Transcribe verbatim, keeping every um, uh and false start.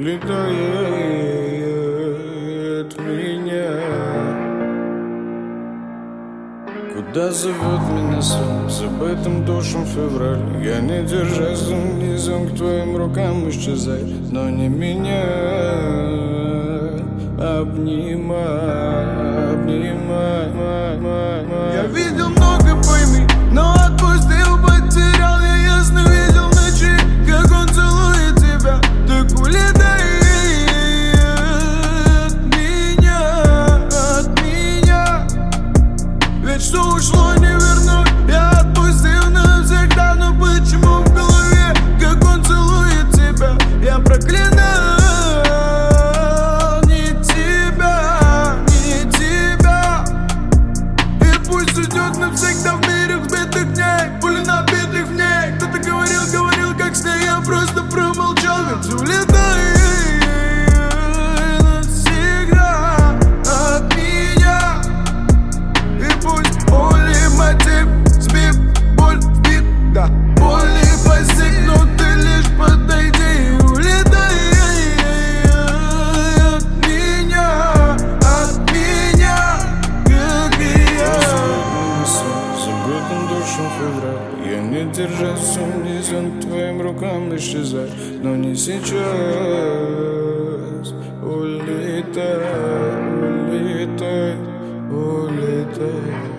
улетает меня. Куда зовет меня сон, забытым душем февраль? Я не держась низом к твоим рукам исчезай, но не меня. Обнимай, обнимай, май, май, май. Я видел много, пойми, но отпустил, потерял. Я ясно видел ночи, как он целует тебя. Так улетай от меня, от меня. Ведь что ушло не вернуть, я отпустил навсегда. Но почему в голове, как он целует тебя? Я проклинаю не тебя, не тебя. И пусть уйдет навсегда в мире вбитых дней, пули набитых в ней. Кто-то говорил, говорил, как с ней, я просто промолчал. Ведь улетай навсегда от меня. И пусть боли мотив сбив, боль бит, да, боли постиг, но ты лишь подойди и улетай от меня, от меня, как и я. Забытым душем февраль, я не держась, унизан к твоим рукам исчезать, но не сейчас. Улетай, улетай, улетай.